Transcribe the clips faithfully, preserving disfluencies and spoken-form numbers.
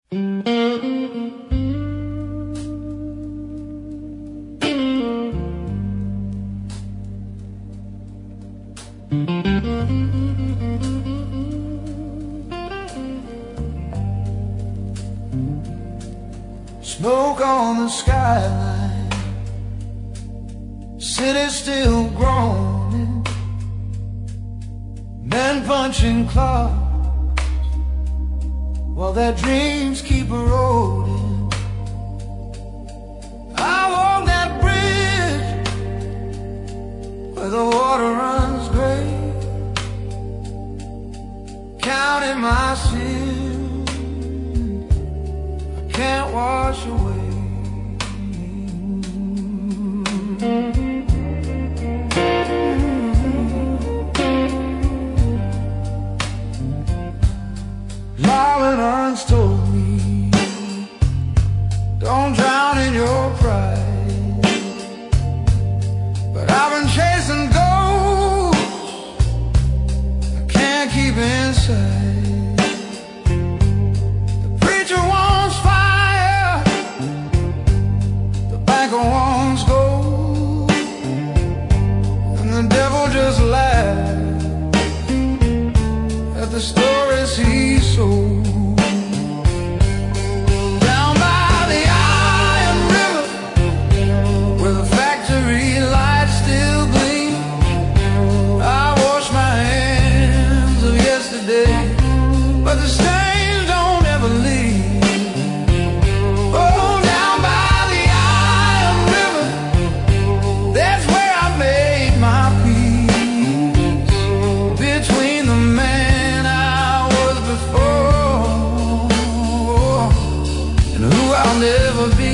Smoke on the skyline, city still groaning, men punching clocks while their dreams keep eroding. I walk that bridge where the water runs gray, counting my sins can't wash away. Marvin Owens told me, don't drown in your pride, but I've been chasing ghosts I can't keep inside. Wants gold, and the devil just laughed at the stories he sold. Down by the Iron River, where the factory lights still gleam, I wash my hands of yesterday, but the stains don't ever leave. I'll never be.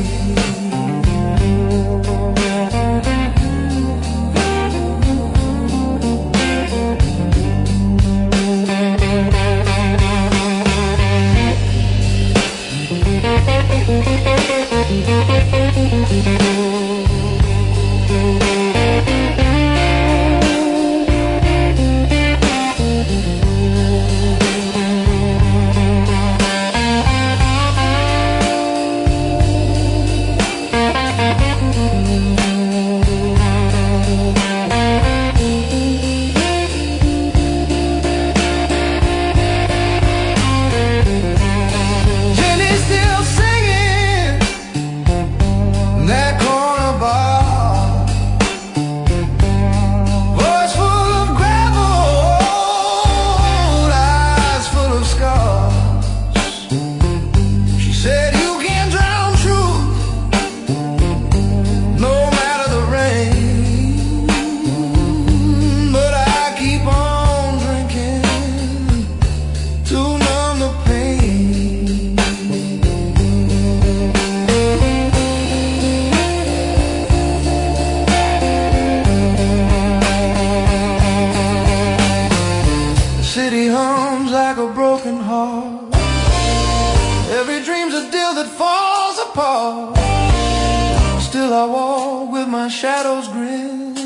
City hums like a broken heart. Every dream's a deal that falls apart. Still I walk with my shadows grin.